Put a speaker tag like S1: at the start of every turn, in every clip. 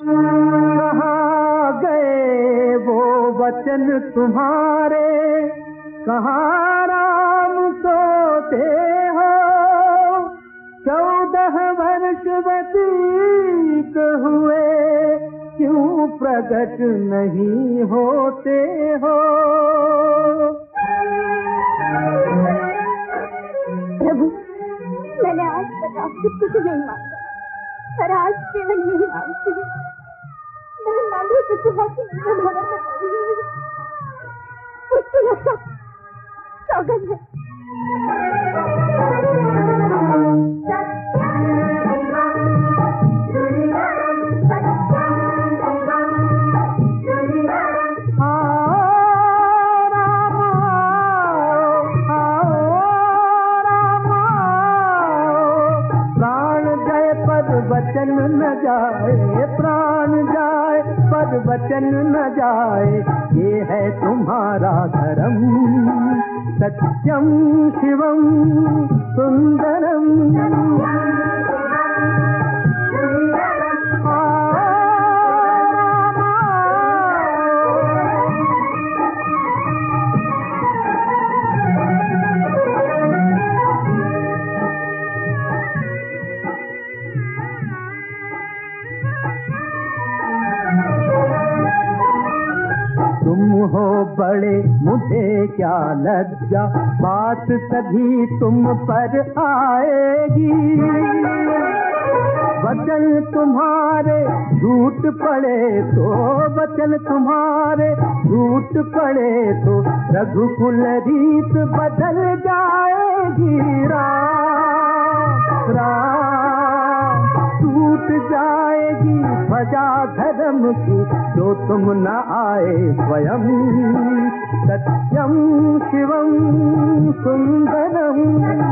S1: कहाँ गए वो वचन तुम्हारे, कहाँ राम सोते हो। 14 वर्ष व्यतीत हुए, क्यों प्रकट नहीं होते हो।
S2: प्रभु, मैंने आज तक आपसे कुछ नहीं मांगा, पर आज केवल यही मांगती हूँ, मेरे मांगे से तुम्हारी भवन में उसकी रक्षा सौगंध है।
S1: वचन न जाए, प्राण जाए पर वचन न जाए, ये है तुम्हारा धर्म। सत्यम शिवम सुंदरम। तुम हो बड़े मुझे क्या लज्जा, बात तभी तुम पर आएगी। वचन तुम्हारे झूठ पड़े तो, वचन तुम्हारे झूठ पड़े तो, रघुकुल रीत बदल जाएगी। राम राम टूट जाएगी ध्वजा धर्म की, जो तुम न आए स्वयं। सत्यम शिवम सुंदरम।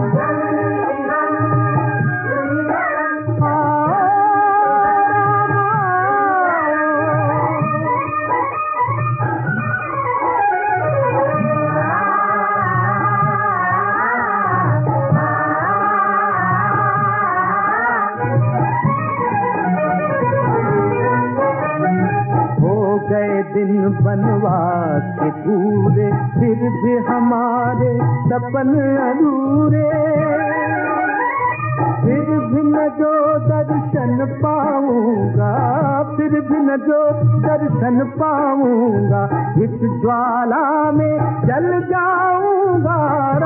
S1: दिन बनवास के पूरे, फिर भी हमारे सपन अधूरे। फिर भी न जो दर्शन पाऊंगा, फिर भी न जो दर्शन पाऊंगा, इस ज्वाला में जल जाऊंगा।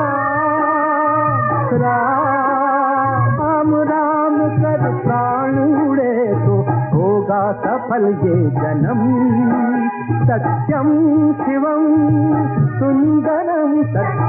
S1: राम राम राम कर प्राण उड़े तो होगा सफल ये जन्म। सत्यम शिवम सुंदरम।